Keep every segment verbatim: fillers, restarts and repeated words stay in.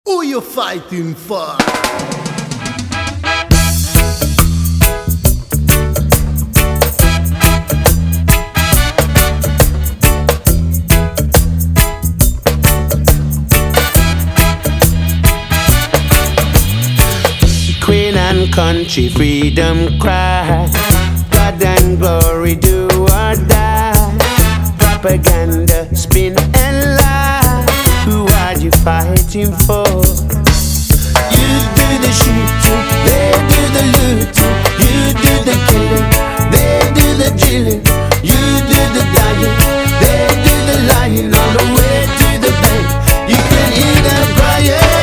Who you fighting for? Queen and country, freedom cry. God and glory, do or die. Propaganda, spin and lie. Who are you fighting for? You do the shooting, they do the looting. You do the killing, they do the drilling. You do the dying, they do the lying. On the way to the bank, you can hear them crying.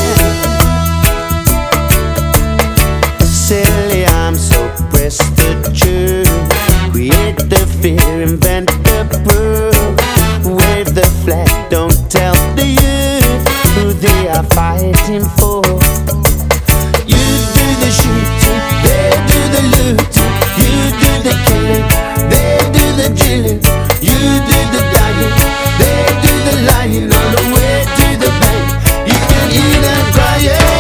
Silly, I'm so pressed to choose. Create the fear, invent the proof. Wave the flag, don't tell the youth who they are fighting for. You do the shooting, they do the looting. You do the killing, they do the drilling. You do the dying, they do the lying. On the way to the bank, you can hear them crying.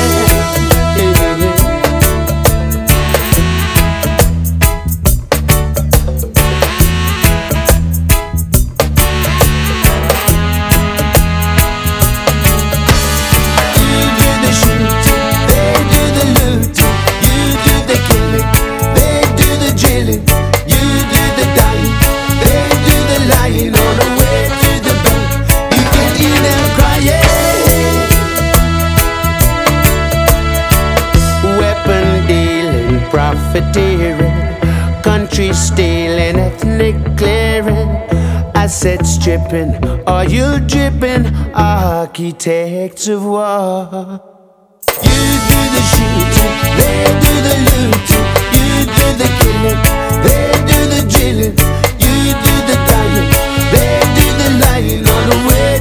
Profiteering, country stealing, ethnic clearing, asset stripping, oil dripping, architects of war. You do the shooting, they do the looting. You do the killing, they do the drilling. You do the dying, they do the lying. On the way